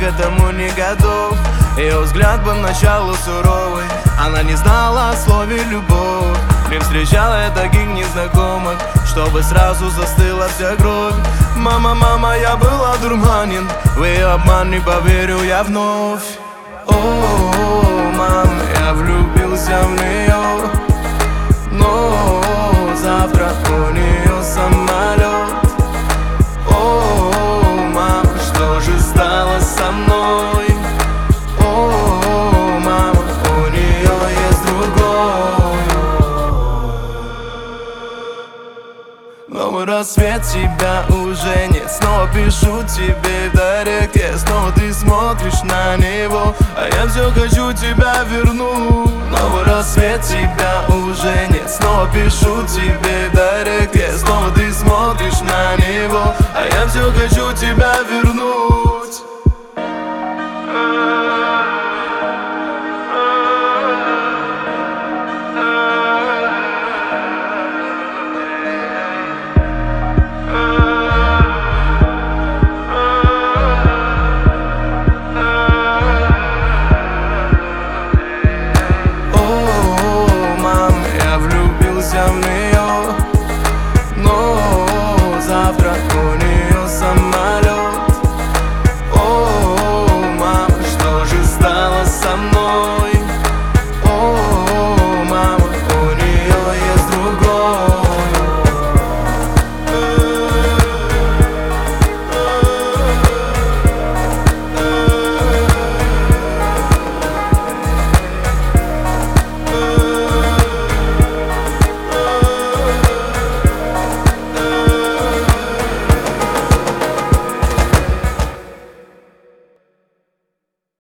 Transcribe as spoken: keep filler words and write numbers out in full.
этому не готов. Ее взгляд поначалу суровый, она не знала о слове любовь. Не встречала я таких незнакомых, чтобы сразу застыла вся кровь. Мама, мама, я был одурманен, в ее обман не поверю я вновь. О, мам, я влюбился в нее, но завтра у нее самолет. О, мам, что же стало со мной? О, мама, у нее есть другой. Новый рассвет, тебя уже нет. Снова пишу тебе в директе, снова ты смотришь на него, а я все хочу тебя вернуть. Новый рассвет, тебя уже нет. Снова пишу тебе в директе, снова ты смотришь на него, а я все хочу тебя вернуть.